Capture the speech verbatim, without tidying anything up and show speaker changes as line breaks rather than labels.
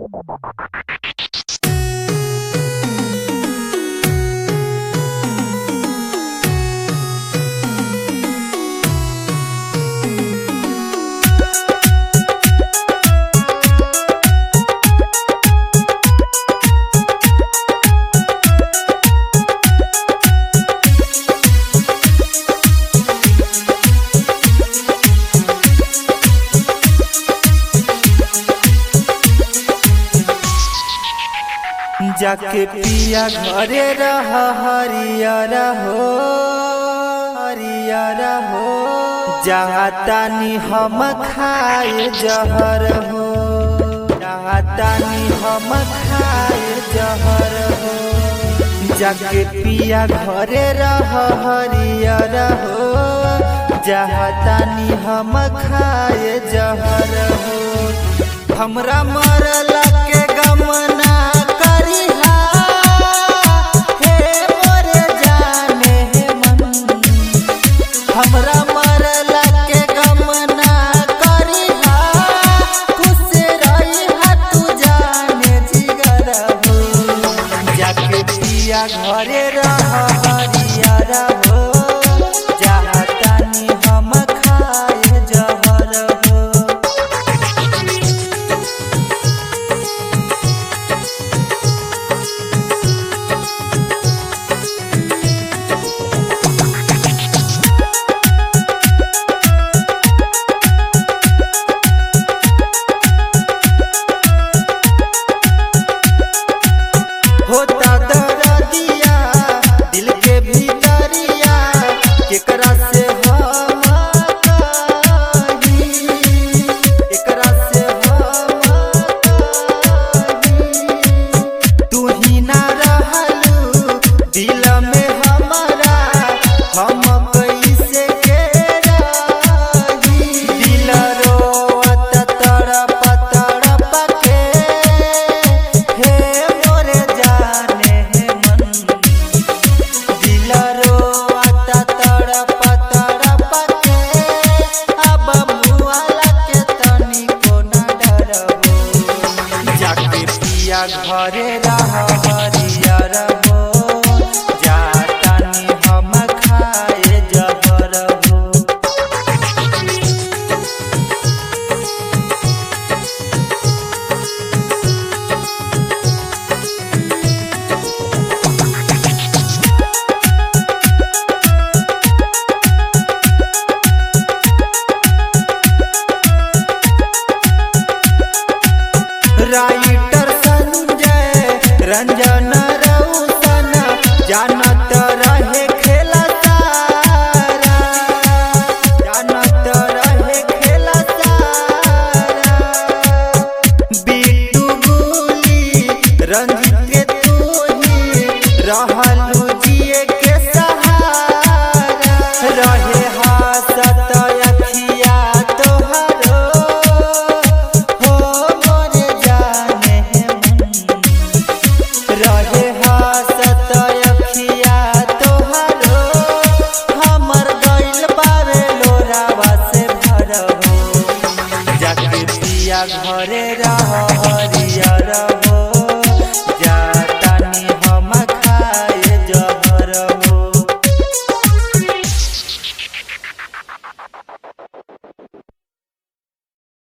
जाके पिया घरे रह हरियर हो हरियर हो चाहतानी हम खाए जहर हो चाहतानी हम खाए जहर हो जाके पिया घरे रह हरियर हो चाहतानी हम खाए जहर हो हमरा मरला के गमना घरे रह हरियर हो चाहतानी हम खाए जहर हो। होता घरे रह हरियर हो चाहतानी हम खाए जहर हो। राइटर रंजन रौशन जानत रहे खेला सारा जानत रहे खेला सारा बिट्टू गुली रंजित के तू ही रहलू जिए के सहारा रहे हासत अखिया तोहरो हो मोरे जाने रहे हासत अखिया तोहरो हमर गइल बावे लोरावा से भर हो जाके पिया घरे रह हरियर हो।